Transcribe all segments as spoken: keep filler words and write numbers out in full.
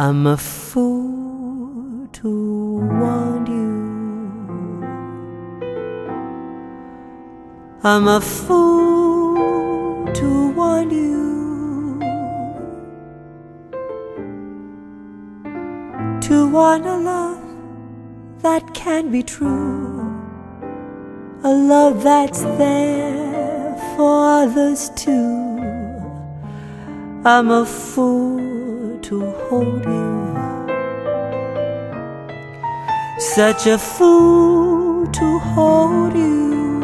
I'm a fool to want you. I'm a fool to want you, to want a love that can be true, a love that's there for others too. I'm a fool to hold you, such a fool to hold you,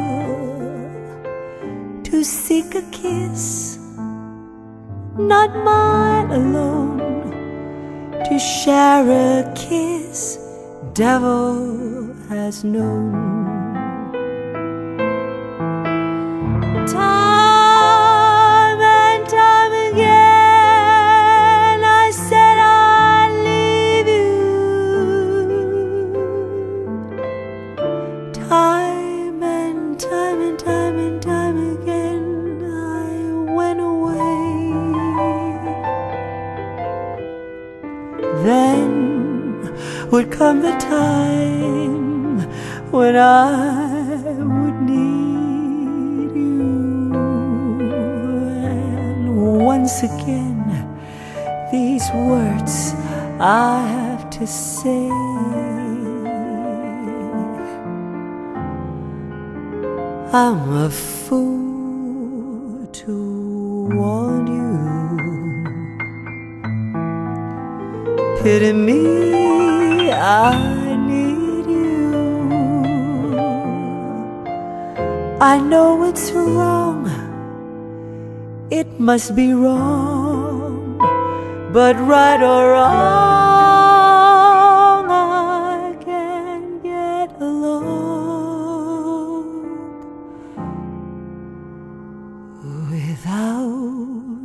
to seek a kiss, not mine alone, to share a kiss devil has known. Time and time again I said I'd leave you. Time and time and time and time again I went away. Then would come the time when I would need you, and once again these words I have to say. I'm a fool to want you. Pity me, I need you. I know it's wrong, it must be wrong, but right or wrong I can get along without